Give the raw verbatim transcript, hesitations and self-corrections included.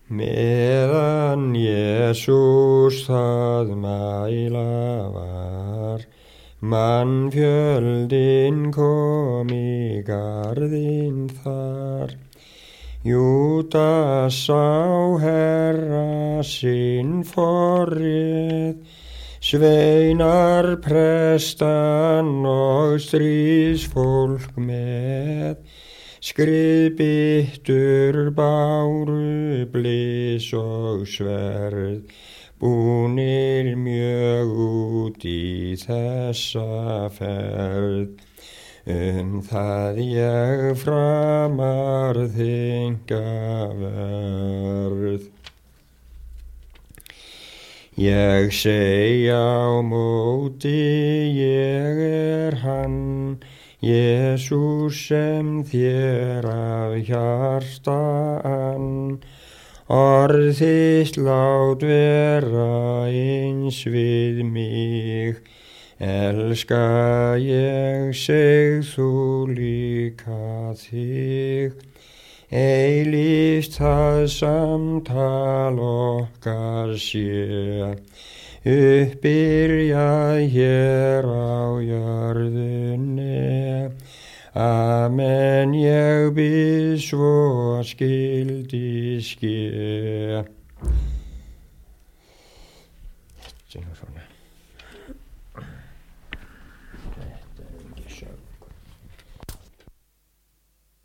Meðan Jesús það mæla var, mannfjöldinn kom í garðinn þar. Júdas sá Herra sinn forréð, sveinar prestan og stríðsfólk með. Skriðbyttur báru blys og sverð, búnir mjög út í þessa ferð. Um það ég framar þynga verð. Ég segi á móti, ég er hann, Jesús sem þér af hjarta ann. Orð þitt lát vera eins við mig, elska ég seg þú líka þig. Eilíft það samtal okkar sé, uppbyrjað hér á jörðunni. Amen, ég bið svo skyldi ske.